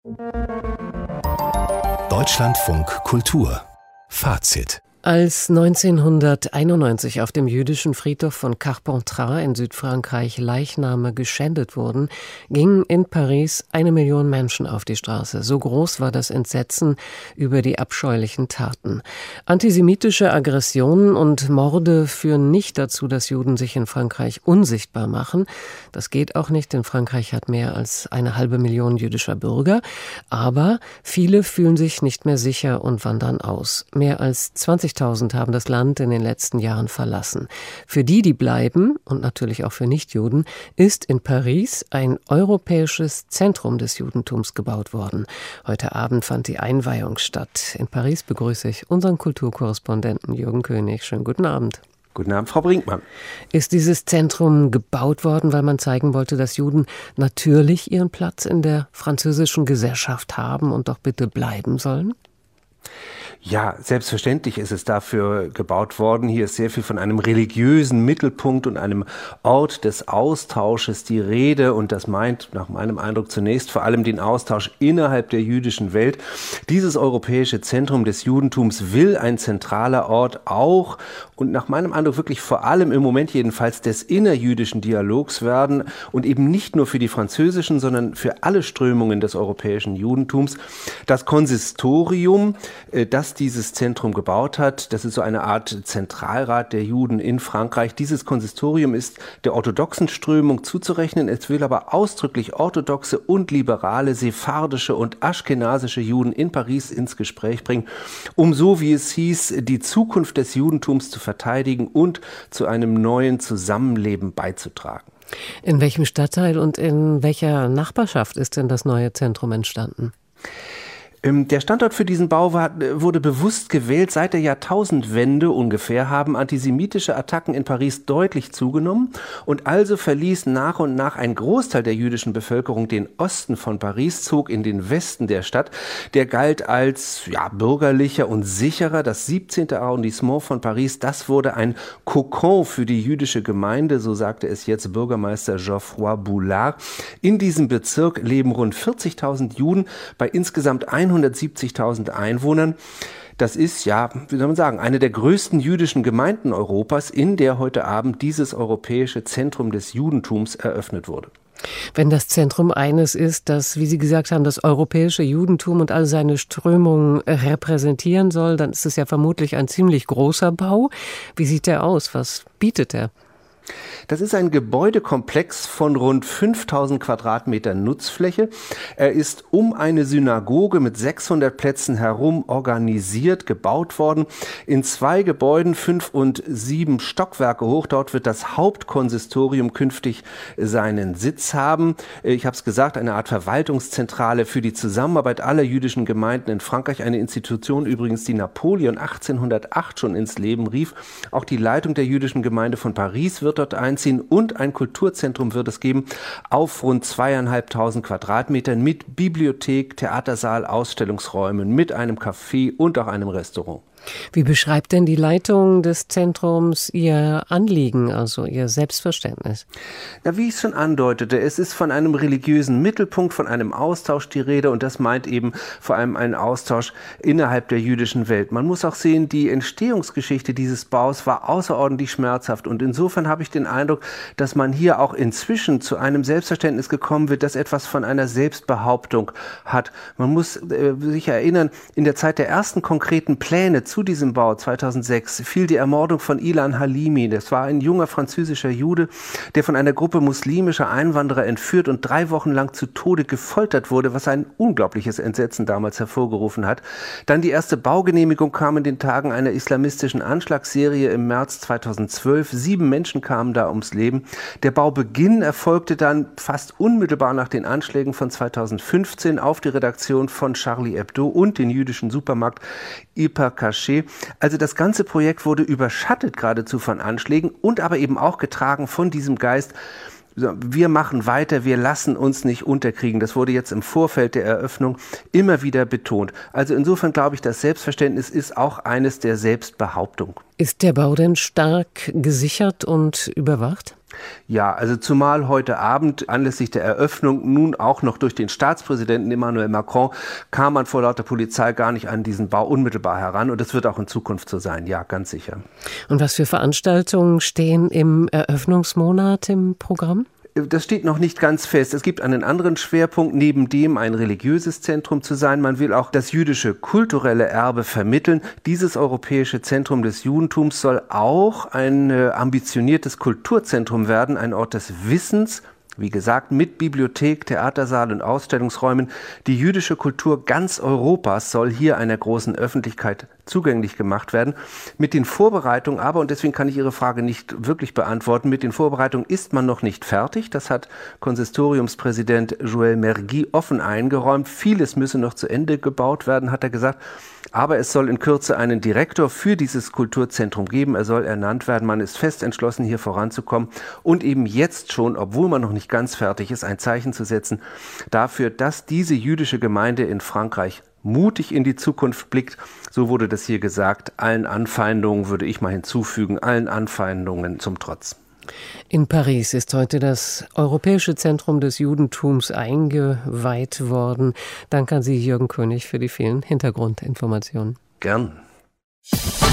Deutschlandfunk Kultur Fazit. Als 1991 auf dem jüdischen Friedhof von Carpentras in Südfrankreich Leichname geschändet wurden, gingen in Paris 1 Million Menschen auf die Straße. So groß war das Entsetzen über die abscheulichen Taten. Antisemitische Aggressionen und Morde führen nicht dazu, dass Juden sich in Frankreich unsichtbar machen. Das geht auch nicht, denn Frankreich hat mehr als 500.000 jüdischer Bürger. Aber viele fühlen sich nicht mehr sicher und wandern aus. Mehr als 20.000 haben das Land in den letzten Jahren verlassen. Für die, die bleiben, und natürlich auch für Nichtjuden, ist in Paris ein europäisches Zentrum des Judentums gebaut worden. Heute Abend fand die Einweihung statt. In Paris begrüße ich unseren Kulturkorrespondenten Jürgen König. Schönen guten Abend. Guten Abend, Frau Brinkmann. Ist dieses Zentrum gebaut worden, weil man zeigen wollte, dass Juden natürlich ihren Platz in der französischen Gesellschaft haben und doch bitte bleiben sollen? Ja, selbstverständlich ist es dafür gebaut worden. Hier ist sehr viel von einem religiösen Mittelpunkt und einem Ort des Austausches die Rede. Und das meint nach meinem Eindruck zunächst vor allem den Austausch innerhalb der jüdischen Welt. Dieses europäische Zentrum des Judentums will ein zentraler Ort auch und nach meinem Eindruck wirklich vor allem im Moment jedenfalls des innerjüdischen Dialogs werden und eben nicht nur für die französischen, sondern für alle Strömungen des europäischen Judentums. Das Konsistorium, das dieses Zentrum gebaut hat. Das ist so eine Art Zentralrat der Juden in Frankreich. Dieses Konsistorium ist der orthodoxen Strömung zuzurechnen. Es will aber ausdrücklich orthodoxe und liberale, sephardische und aschkenasische Juden in Paris ins Gespräch bringen, um so, wie es hieß, die Zukunft des Judentums zu verteidigen und zu einem neuen Zusammenleben beizutragen. In welchem Stadtteil und in welcher Nachbarschaft ist denn das neue Zentrum entstanden? Der Standort für diesen Bau wurde bewusst gewählt. Seit der Jahrtausendwende ungefähr haben antisemitische Attacken in Paris deutlich zugenommen und also verließ nach und nach ein Großteil der jüdischen Bevölkerung den Osten von Paris, zog in den Westen der Stadt. Der galt als bürgerlicher und sicherer. Das 17. Arrondissement von Paris, das wurde ein Kokon für die jüdische Gemeinde, so sagte es jetzt Bürgermeister Geoffroy Boulard. In diesem Bezirk leben rund 40.000 Juden bei insgesamt 170.000 Einwohnern. Das ist, wie soll man sagen, eine der größten jüdischen Gemeinden Europas, in der heute Abend dieses europäische Zentrum des Judentums eröffnet wurde. Wenn das Zentrum eines ist, das, wie Sie gesagt haben, das europäische Judentum und all seine Strömungen repräsentieren soll, dann ist es ja vermutlich ein ziemlich großer Bau. Wie sieht der aus? Was bietet er? Das ist ein Gebäudekomplex von rund 5.000 Quadratmetern Nutzfläche. Er ist um eine Synagoge mit 600 Plätzen herum organisiert, gebaut worden. In 2 Gebäuden, 5 und 7 Stockwerke hoch. Dort wird das Hauptkonsistorium künftig seinen Sitz haben. Ich habe es gesagt, eine Art Verwaltungszentrale für die Zusammenarbeit aller jüdischen Gemeinden in Frankreich. Eine Institution übrigens, die Napoleon 1808 schon ins Leben rief. Auch die Leitung der jüdischen Gemeinde von Paris wird dort einziehen und ein Kulturzentrum wird es geben auf rund 2.500 Quadratmetern mit Bibliothek, Theatersaal, Ausstellungsräumen, mit einem Café und auch einem Restaurant. Wie beschreibt denn die Leitung des Zentrums Ihr Anliegen, also Ihr Selbstverständnis? Wie ich es schon andeutete, es ist von einem religiösen Mittelpunkt, von einem Austausch die Rede und das meint eben vor allem einen Austausch innerhalb der jüdischen Welt. Man muss auch sehen, die Entstehungsgeschichte dieses Baus war außerordentlich schmerzhaft und insofern habe ich den Eindruck, dass man hier auch inzwischen zu einem Selbstverständnis gekommen wird, das etwas von einer Selbstbehauptung hat. Man muss sich erinnern, in der Zeit der ersten konkreten Pläne zu diesem Bau 2006 fiel die Ermordung von Ilan Halimi. Das war ein junger französischer Jude, der von einer Gruppe muslimischer Einwanderer entführt und 3 Wochen lang zu Tode gefoltert wurde, was ein unglaubliches Entsetzen damals hervorgerufen hat. Dann die erste Baugenehmigung kam in den Tagen einer islamistischen Anschlagsserie im März 2012. 7 Menschen kamen da ums Leben. Der Baubeginn erfolgte dann fast unmittelbar nach den Anschlägen von 2015 auf die Redaktion von Charlie Hebdo und den jüdischen Supermarkt Hypercacher. Also das ganze Projekt wurde überschattet geradezu von Anschlägen und aber eben auch getragen von diesem Geist, wir machen weiter, wir lassen uns nicht unterkriegen. Das wurde jetzt im Vorfeld der Eröffnung immer wieder betont. Also insofern glaube ich, das Selbstverständnis ist auch eines der Selbstbehauptung. Ist der Bau denn stark gesichert und überwacht? Ja, also zumal heute Abend anlässlich der Eröffnung nun auch noch durch den Staatspräsidenten Emmanuel Macron kam man vor lauter Polizei gar nicht an diesen Bau unmittelbar heran und das wird auch in Zukunft so sein, ja, ganz sicher. Und was für Veranstaltungen stehen im Eröffnungsmonat im Programm? Das steht noch nicht ganz fest. Es gibt einen anderen Schwerpunkt, neben dem ein religiöses Zentrum zu sein. Man will auch das jüdische kulturelle Erbe vermitteln. Dieses europäische Zentrum des Judentums soll auch ein ambitioniertes Kulturzentrum werden, ein Ort des Wissens. Wie gesagt, mit Bibliothek, Theatersaal und Ausstellungsräumen. Die jüdische Kultur ganz Europas soll hier einer großen Öffentlichkeit zugänglich gemacht werden. Mit den Vorbereitungen aber, und deswegen kann ich Ihre Frage nicht wirklich beantworten, mit den Vorbereitungen ist man noch nicht fertig. Das hat Konsistoriumspräsident Joël Mergui offen eingeräumt. Vieles müsse noch zu Ende gebaut werden, hat er gesagt. Aber es soll in Kürze einen Direktor für dieses Kulturzentrum geben. Er soll ernannt werden. Man ist fest entschlossen, hier voranzukommen und eben jetzt schon, obwohl man noch nicht ganz fertig ist, ein Zeichen zu setzen dafür, dass diese jüdische Gemeinde in Frankreich mutig in die Zukunft blickt. So wurde das hier gesagt. Allen Anfeindungen, würde ich mal hinzufügen, allen Anfeindungen zum Trotz. In Paris ist heute das Europäische Zentrum des Judentums eingeweiht worden. Danke an Sie, Jürgen König, für die vielen Hintergrundinformationen. Gern.